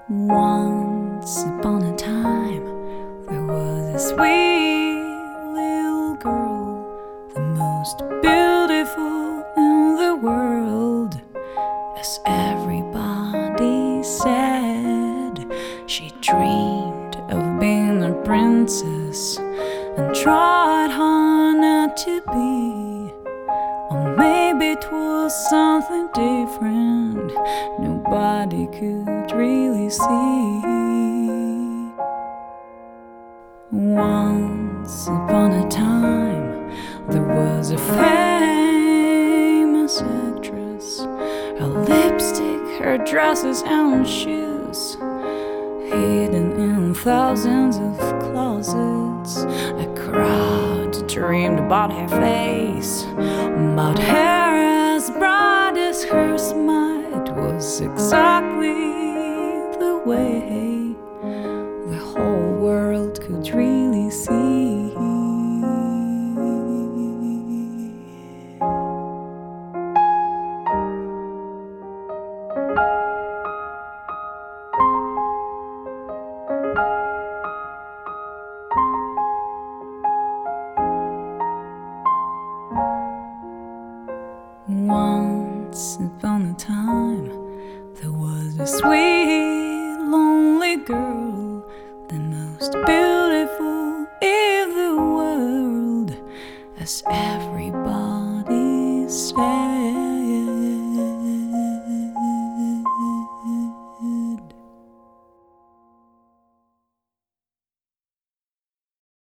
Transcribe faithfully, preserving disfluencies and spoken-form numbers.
Once upon a time, there was a sweet little girl, the most beautiful in the world. As everybody said, she dreamed of being a princess and tried hard not to be. Or maybe it was something different nobody could really see. Once upon a time, there was a famous actress. Her lipstick, her dresses and shoes, hidden in thousands of closets. A crowd dreamed about her face, about hair as bright as her smile. It was exactly the way the whole world could really see. Once upon a time, there was a sweet